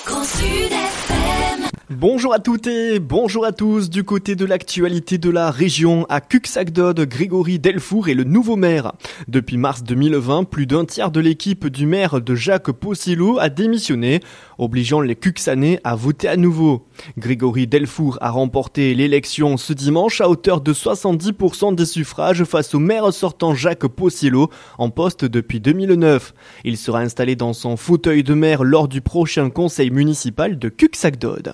Bonjour à toutes et bonjour à tous. Du côté de l'actualité de la région, à Cuxagdod, Grégory Delfour est le nouveau maire. Depuis mars 2020, plus d'un tiers de l'équipe du maire de Jacques Possillo a démissionné, obligeant les Cuxanais à voter à nouveau. Grégory Delfour a remporté l'élection ce dimanche à hauteur de 70% des suffrages face au maire sortant Jacques Possillo, en poste depuis 2009. Il sera installé dans son fauteuil de maire lors du prochain conseil municipal de Cuxagdod.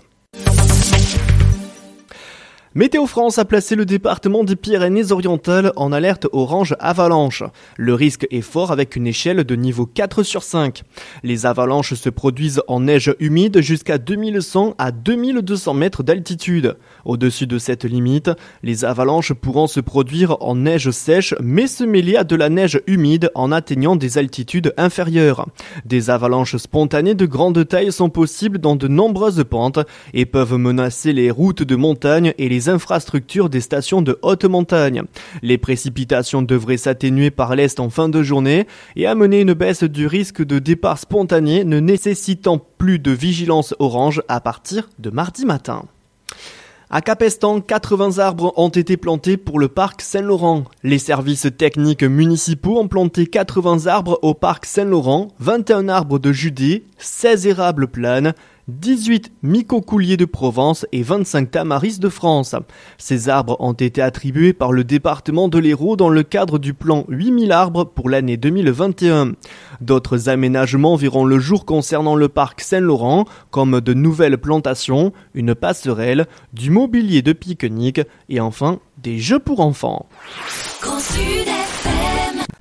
Météo France a placé le département des Pyrénées-Orientales en alerte orange avalanche. Le risque est fort avec une échelle de niveau 4 sur 5. Les avalanches se produisent en neige humide jusqu'à 2100 à 2200 mètres d'altitude. Au-dessus de cette limite, les avalanches pourront se produire en neige sèche mais se mêler à de la neige humide en atteignant des altitudes inférieures. Des avalanches spontanées de grande taille sont possibles dans de nombreuses pentes et peuvent menacer les routes de montagne et les infrastructures des stations de haute montagne. Les précipitations devraient s'atténuer par l'est en fin de journée et amener une baisse du risque de départ spontané ne nécessitant plus de vigilance orange à partir de mardi matin. À Capestan, 80 arbres ont été plantés pour le parc Saint-Laurent. Les services techniques municipaux ont planté 80 arbres au parc Saint-Laurent, 21 arbres de Judée, 16 érables planes, 18 micocouliers de Provence et 25 tamaris de France. Ces arbres ont été attribués par le département de l'Hérault dans le cadre du plan 8000 arbres pour l'année 2021. D'autres aménagements verront le jour concernant le parc Saint-Laurent, comme de nouvelles plantations, une passerelle, du mobilier de pique-nique et enfin des jeux pour enfants.